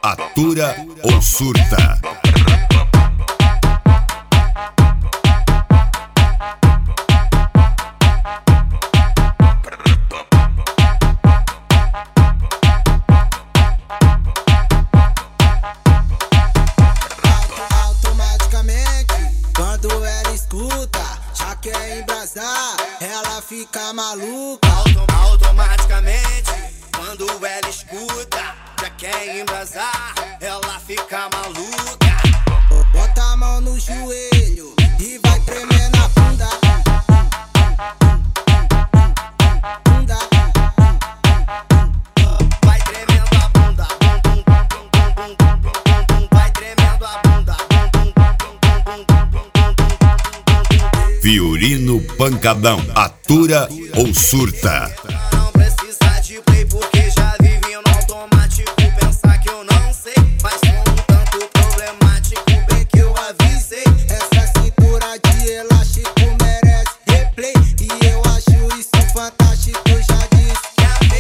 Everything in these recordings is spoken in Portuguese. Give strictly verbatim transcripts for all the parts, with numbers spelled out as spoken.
atura ou surta. Quando ela escuta, já quer embrasar, ela fica maluca. Automaticamente, quando ela escuta, já quer embrasar, ela fica maluca. Bota a mão no joelho e vai tremer na bunda. Bunda. Vai tremendo a bunda, bum bum bum bum bum bum bum. Vai tremendo a bunda, bum bum bum bum bum. Fiorino Pancadão, atura ou surta. Não precisa de play porque já vivi no automático. Pensar que eu não sei, mas com um tanto problemático, bem que eu avisei. Essa cintura de elástico merece replay, e eu acho isso fantástico, já disse que amei,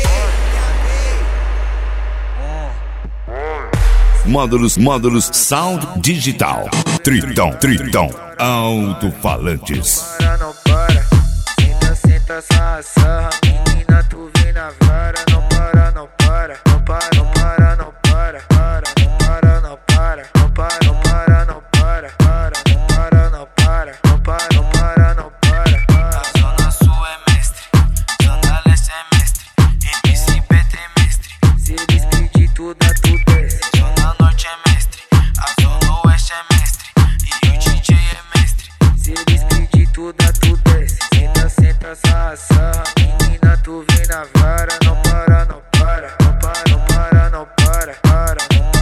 que amei. Módulos, módulos Sound Digital. Tritão, Tritão, alto-falantes. Para, não para, senta, senta, sarra, sarra. Menina, tu vem na vara. Não para, não para, não para, não para, não para, para, não para, não para, não para, não para, não para, para, não para, não para, não para, não para, não para, para. A zona sul é mestre, zona leste é mestre, M C P trimestre. Se eles pedir tudo, é tudo desce. Zona norte é mestre, a zona oeste é mestre, e o D J é mestre. Se eles pedir tudo, é tudo desce. Senta, senta, sarra, sarra. Menina, tu vem na vara. Não para, não para, não para, não para, não para, para, não